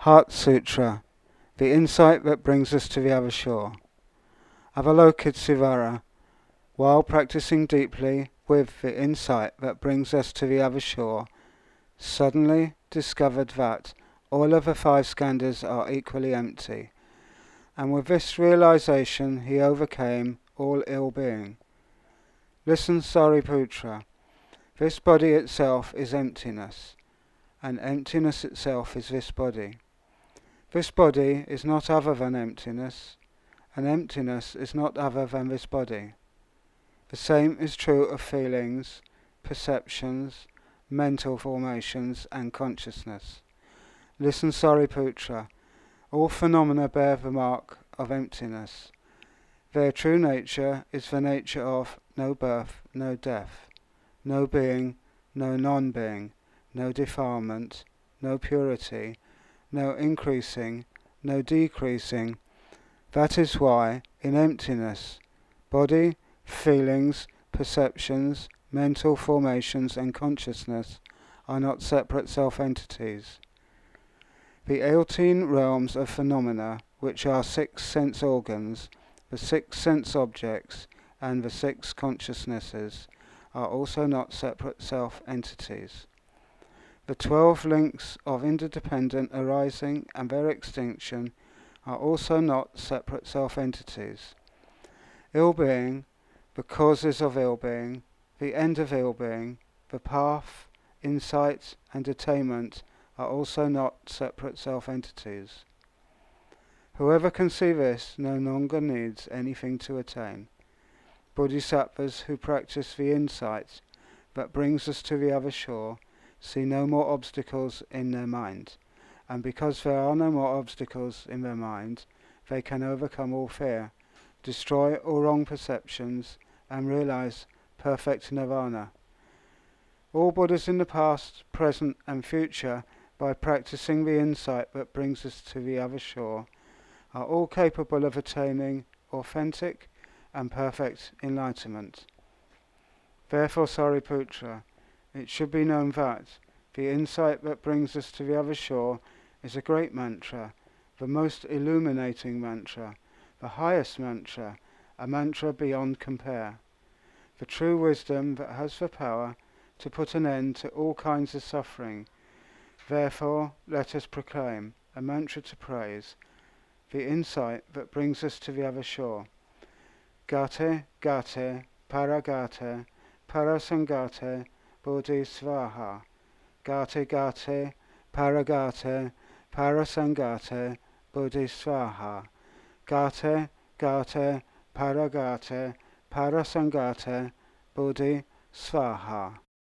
Heart Sutra, the insight that brings us to the other shore. Avalokitesvara, while practicing deeply with the insight that brings us to the other shore, suddenly discovered that all of the five skandhas are equally empty, and with this realization he overcame all ill-being. Listen, Sariputra, this body itself is emptiness, and emptiness itself is this body. This body is not other than emptiness, and emptiness is not other than this body. The same is true of feelings, perceptions, mental formations, and consciousness. Listen, Sariputra, all phenomena bear the mark of emptiness. Their true nature is the nature of no birth, no death, no being, no non-being, no defilement, no purity, no increasing, no decreasing. That is why, in emptiness, body, feelings, perceptions, mental formations and consciousness are not separate self-entities. The 18 realms of phenomena, which are 6 sense organs, the 6 sense objects, and the 6 consciousnesses, are also not separate self-entities. The 12 links of interdependent arising and their extinction are also not separate self-entities. Ill-being, the causes of ill-being, the end of ill-being, the path, insight, and attainment are also not separate self-entities. Whoever can see this no longer needs anything to attain. Bodhisattvas who practice the insight that brings us to the other shore see no more obstacles in their mind, and because there are no more obstacles in their mind, they can overcome all fear, destroy all wrong perceptions, and realize perfect nirvana. All Buddhas in the past, present, and future, by practicing the insight that brings us to the other shore, are all capable of attaining authentic and perfect enlightenment. Therefore, Sariputra, it should be known that the insight that brings us to the other shore is a great mantra, the most illuminating mantra, the highest mantra, a mantra beyond compare. The true wisdom that has the power to put an end to all kinds of suffering. Therefore, let us proclaim a mantra to praise, the insight that brings us to the other shore. Gate, gate, paragate, parasangate, bodhisvaha. Gate, gate, paragate, parasangate, bodhisvaha. Gate, gate, paragate, parasangate, bodhisvaha.